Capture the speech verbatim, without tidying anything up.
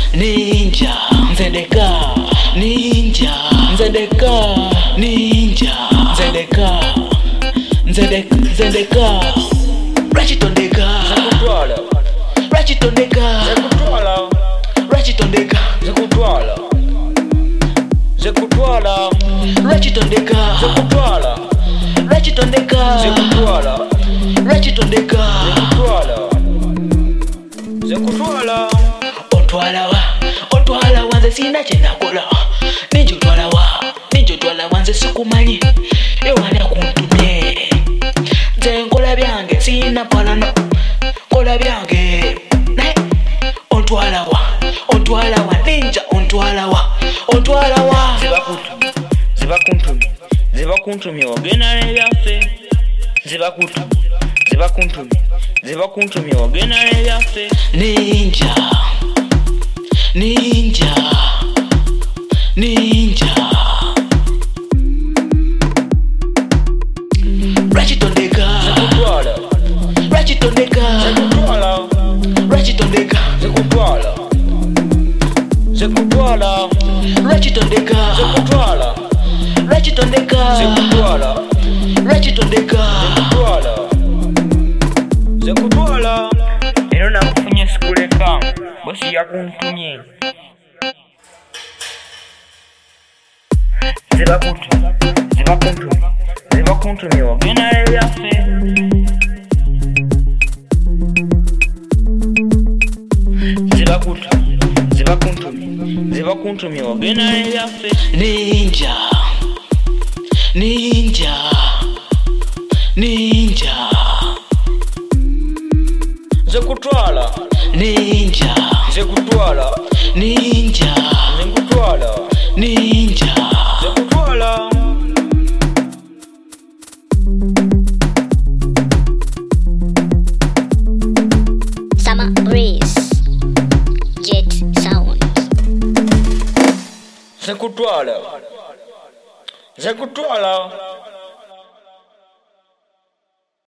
Ninja Zedeka, Ninja Zedeka, Ninja Zedeka, Zedeka, Zedeka, Ratchet on Deka, Ratchet on Deka, Ratchet on Deka, Ratchet on Deka, Ratchet on Deka, Ratchet on Deka, Otwala wa, otwala wanze sina chenakola. Ninja otwala wa, ninja otwala wanze sikumanyi. Ewana kuntumye. Nze nkola byange sina palano. Kola byange. Naye otwala wa, otwala wa ninja otwala wa, otwala wa. Ziba kutu, ziba kuntumye, ziba kuntumye ogena ebyaffe. Ziba kutu, ziba kuntumye, ziba kuntumye ogena ebyaffe. Ninja, Ninja, Ninja. Ratchet on Deka, Ratchet on Deka, Ratchet on Deka, Ratchet on Deka, Ratchet on Deka, Ratchet on Deka. Eno nakufunye sikuleka, bosi yakuntumye. Ziba kutu, ziba kuntumye, ziba kuntumye ogena ebyaffe. Ziba kutu, ziba kuntumye, ziba kuntumye ogena ebyaffe. Ninja, Ninja, Ninja. Nze kutwala, Ninja, nze kutwala, Ninja, nze kutwala, Ninja. nze kutwala. Summer breeze, jet sound. Nze kutwala, nze kutwala.